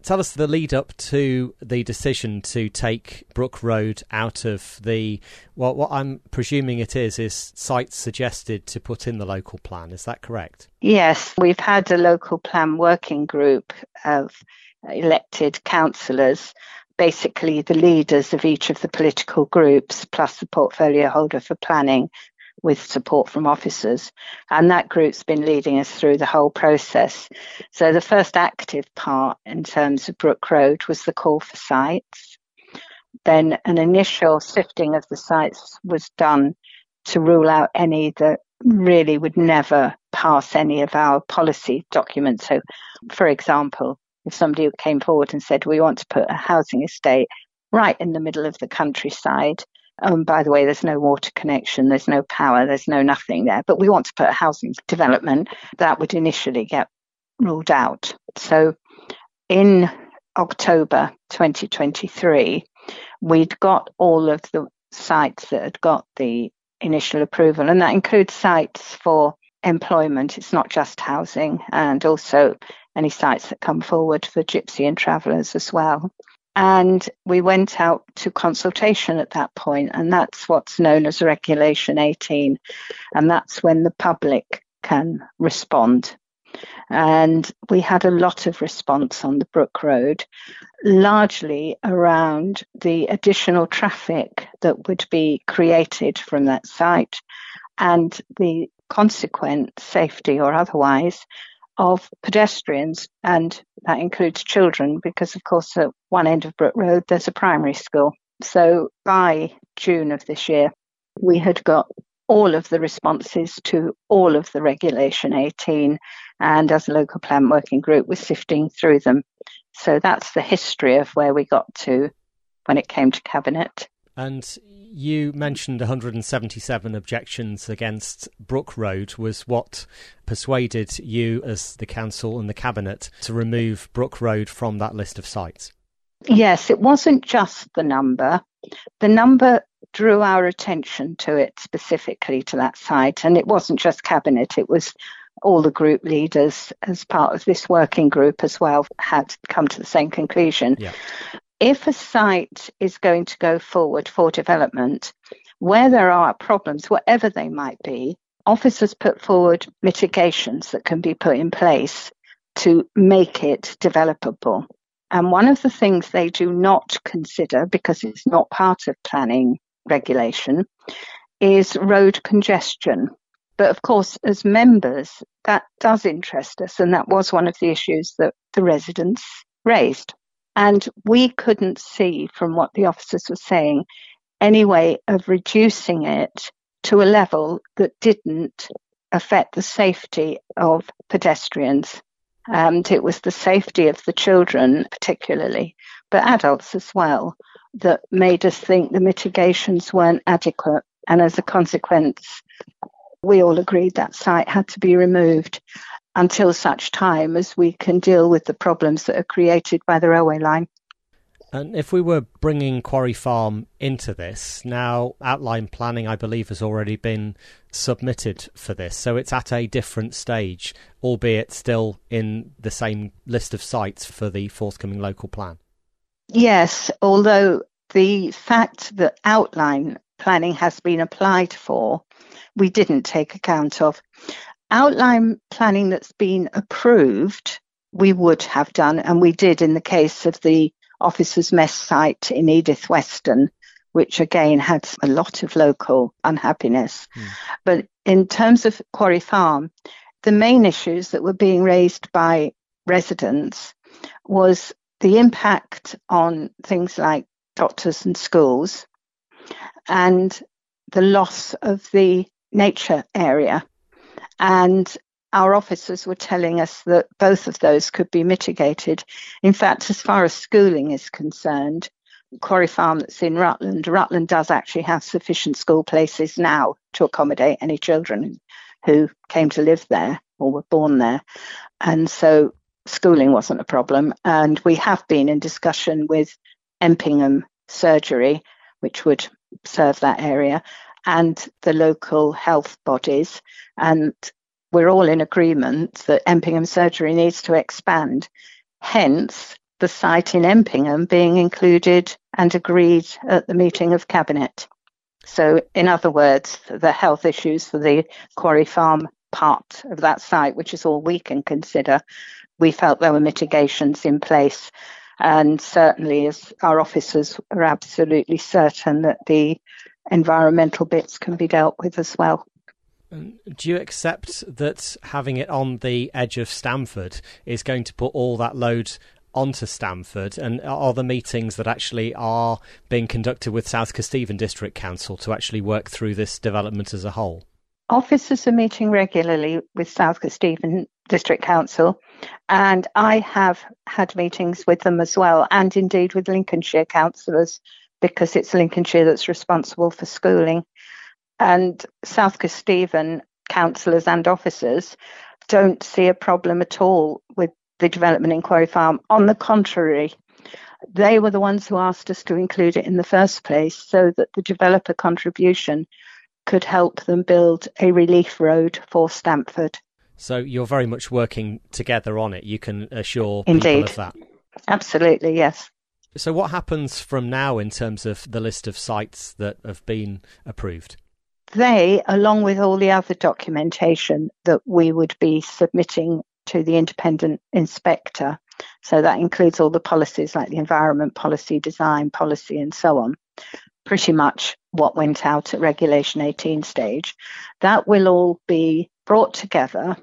Tell us the lead up to the decision to take Brook Road out of the, well, what I'm presuming it is sites suggested to put in the local plan. Is that correct? Yes, we've had a local plan working group of elected councillors, basically the leaders of each of the political groups, plus the portfolio holder for planning, with support from officers. And that group's been leading us through the whole process. So the first active part in terms of Brook Road was the call for sites. Then an initial sifting of the sites was done to rule out any that really would never pass any of our policy documents. So, for example, if somebody came forward and said, we want to put a housing estate right in the middle of the countryside, by the way, there's no water connection, there's no power, there's no nothing there, but we want to put a housing development, that would initially get ruled out. So in October 2023, we'd got all of the sites that had got the initial approval, and that includes sites for employment. It's not just housing, and also any sites that come forward for gypsy and travellers as well. And we went out to consultation at that point, and that's what's known as Regulation 18, and that's when the public can respond. And we had a lot of response on the Brook Road, largely around the additional traffic that would be created from that site and the consequent safety or otherwise of pedestrians, and that includes children, because of course at one end of Brook Road there's a primary school. So by June of this year we had got all of the responses to all of the Regulation 18, and as a local plan working group we're sifting through them. So that's the history of where we got to when it came to Cabinet. And you mentioned 177 objections against Brook Road was what persuaded you as the council and the Cabinet to remove Brook Road from that list of sites. Yes, it wasn't just the number. The number drew our attention to it, specifically to that site. And it wasn't just Cabinet, it was all the group leaders as part of this working group as well had come to the same conclusion. Yeah. If a site is going to go forward for development, where there are problems, whatever they might be, officers put forward mitigations that can be put in place to make it developable. And one of the things they do not consider, because it's not part of planning regulation, is road congestion. But of course, as members, that does interest us, and that was one of the issues that the residents raised. And we couldn't see from what the officers were saying any way of reducing it to a level that didn't affect the safety of pedestrians. And it was the safety of the children particularly, but adults as well, that made us think the mitigations weren't adequate. And as a consequence, we all agreed that site had to be removed until such time as we can deal with the problems that are created by the railway line. And if we were bringing Quarry Farm into this, now outline planning, I believe, has already been submitted for this. So it's at a different stage, albeit still in the same list of sites for the forthcoming local plan. Yes, although the fact that outline planning has been applied for, we didn't take account of. Outline planning that's been approved, we would have done, and we did in the case of the Officers' Mess site in Edith Weston, which again had a lot of local unhappiness. But in terms of Quarry Farm, the main issues that were being raised by residents was the impact on things like doctors and schools and the loss of the nature area. And our officers were telling us that both of those could be mitigated. In fact, as far as schooling is concerned, Quarry Farm that's in Rutland does actually have sufficient school places now to accommodate any children who came to live there or were born there. And so schooling wasn't a problem. And we have been in discussion with Empingham Surgery, which would serve that area, and the local health bodies, and we're all in agreement that Empingham Surgery needs to expand. Hence, the site in Empingham being included and agreed at the meeting of Cabinet. So, in other words, the health issues for the Quarry Farm part of that site, which is all we can consider, we felt there were mitigations in place. And certainly, as our officers are absolutely certain that the environmental bits can be dealt with as well. Do you accept that having it on the edge of Stamford is going to put all that load onto Stamford? And are the meetings that actually are being conducted with South Kesteven District Council to actually work through this development as a whole? Officers are meeting regularly with South Kesteven District Council, and I have had meetings with them as well, and indeed with Lincolnshire councillors, because it's Lincolnshire that's responsible for schooling. And South Kesteven councillors and officers don't see a problem at all with the development in Quarry Farm. On the contrary, they were the ones who asked us to include it in the first place so that the developer contribution could help them build a relief road for Stamford. So you're very much working together on it. You can assure Indeed. People of that. Absolutely, yes. So what happens from now in terms of the list of sites that have been approved? They, along with all the other documentation that we would be submitting to the independent inspector, so that includes all the policies like the environment policy, design policy and so on, pretty much what went out at Regulation 18 stage, that will all be brought together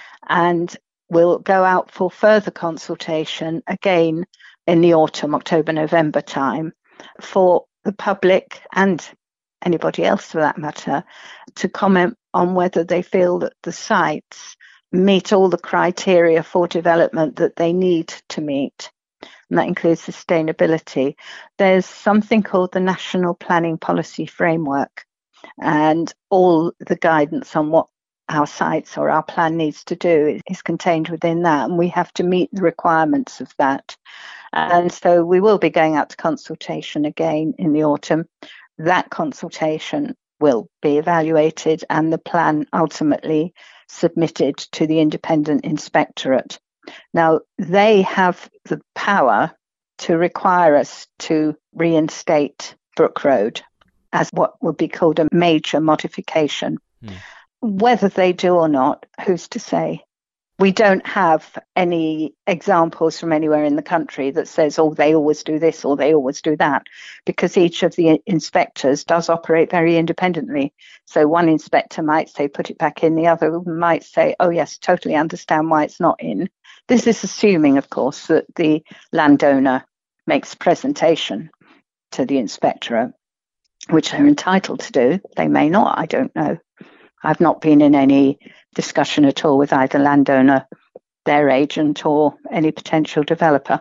and will go out for further consultation again in the autumn, October, November time, for the public and anybody else for that matter to comment on whether they feel that the sites meet all the criteria for development that they need to meet. And that includes sustainability. There's something called the National Planning Policy Framework, and all the guidance on what our sites or our plan needs to do is contained within that, and we have to meet the requirements of that. And so we will be going out to consultation again in the autumn. That consultation will be evaluated and the plan ultimately submitted to the independent inspectorate. Now, they have the power to require us to reinstate Brook Road as what would be called a major modification. Whether they do or not, who's to say? We don't have any examples from anywhere in the country that says, oh, they always do this or they always do that, because each of the inspectors does operate very independently. So one inspector might say, put it back in. The other might say, oh, yes, totally understand why it's not in. This is assuming, of course, that the landowner makes presentation to the inspectorate, which they're entitled to do. They may not, I don't know. I've not been in any discussion at all with either landowner, their agent, or any potential developer.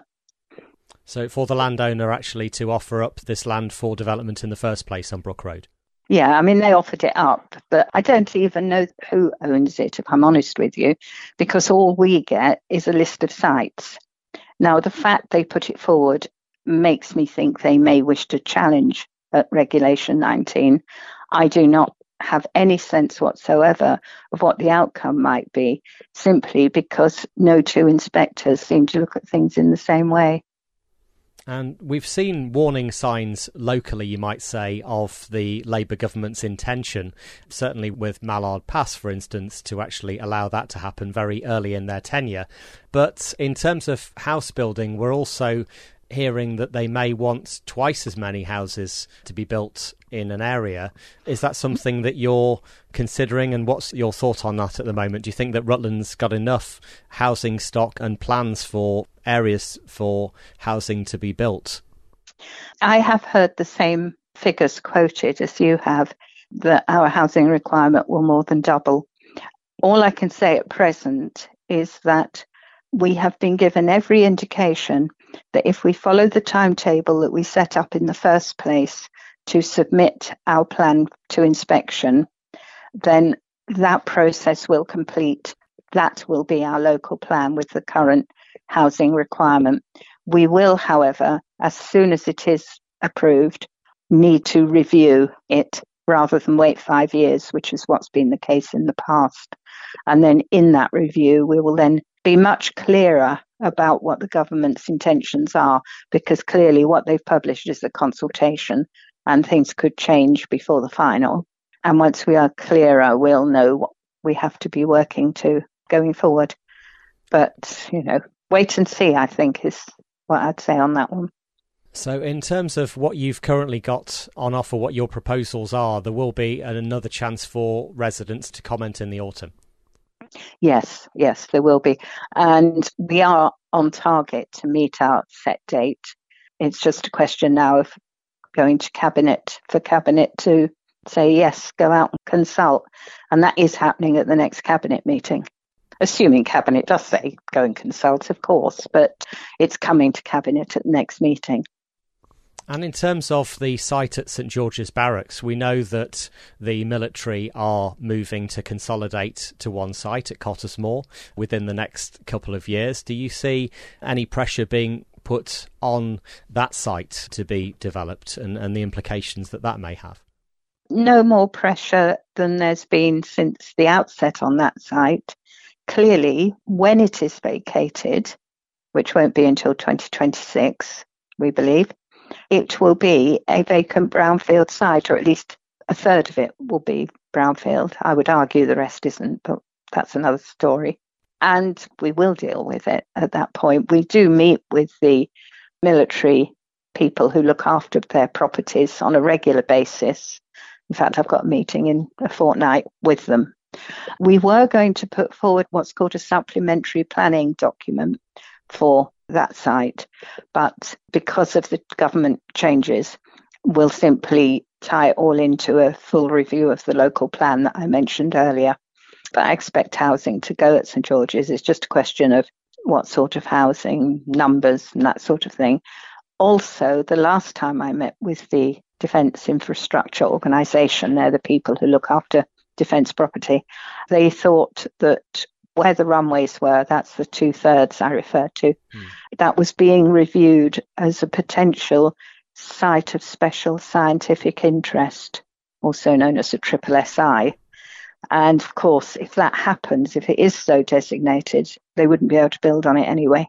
So for the landowner actually to offer up this land for development in the first place on Brook Road? Yeah, I mean, they offered it up, but I don't even know who owns it, if I'm honest with you, because all we get is a list of sites. Now, the fact they put it forward makes me think they may wish to challenge Regulation 19. I do not have any sense whatsoever of what the outcome might be, simply because no two inspectors seem to look at things in the same way. And we've seen warning signs locally, you might say, of the Labour government's intention, certainly with Mallard Pass, for instance, to actually allow that to happen very early in their tenure. But in terms of house building, we're also hearing that they may want twice as many houses to be built in an area. Is that something that you're considering, and what's your thought on that at the moment? Do you think that Rutland's got enough housing stock and plans for areas for housing to be built? I have heard the same figures quoted as you have, that our housing requirement will more than double. All I can say at present is that we have been given every indication that if we follow the timetable that we set up in the first place to submit our plan to inspection, then that process will complete. That will be our local plan with the current housing requirement. We will, however, as soon as it is approved, need to review it rather than wait 5 years, which is what's been the case in the past. And then in that review, we will then be much clearer about what the government's intentions are, because clearly what they've published is a consultation and things could change before the final. And once we are clearer, we'll know what we have to be working to going forward. But, wait and see, I think, is what I'd say on that one. So in terms of what you've currently got on offer, what your proposals are, there will be another chance for residents to comment in the autumn. Yes, there will be. And we are on target to meet our set date. It's just a question now of going to Cabinet for Cabinet to say, yes, go out and consult. And that is happening at the next Cabinet meeting. Assuming Cabinet does say go and consult, of course, but it's coming to Cabinet at the next meeting. And in terms of the site at St George's Barracks, we know that the military are moving to consolidate to one site at Cottesmore within the next couple of years. Do you see any pressure being put on that site to be developed and the implications that may have? No more pressure than there's been since the outset on that site. Clearly, when it is vacated, which won't be until 2026, we believe, it will be a vacant brownfield site, or at least a third of it will be brownfield. I would argue the rest isn't, but that's another story. And we will deal with it at that point. We do meet with the military people who look after their properties on a regular basis. In fact, I've got a meeting in a fortnight with them. We were going to put forward what's called a supplementary planning document for that site, but because of the government changes, we'll simply tie it all into a full review of the local plan that I mentioned earlier. But I expect housing to go at St George's. It's just a question of what sort of housing, numbers and that sort of thing. Also, the last time I met with the Defence Infrastructure Organisation, they're the people who look after defence property, they thought that where the runways were, that's the 2/3 I referred to, that was being reviewed as a potential site of special scientific interest, also known as a SSSI. And of course, if that happens, if it is so designated, they wouldn't be able to build on it anyway.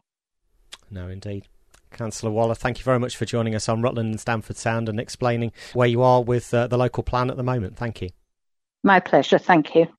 No, indeed. Councillor Waller, thank you very much for joining us on Rutland and Stamford Sound and explaining where you are with the local plan at the moment. Thank you. My pleasure. Thank you.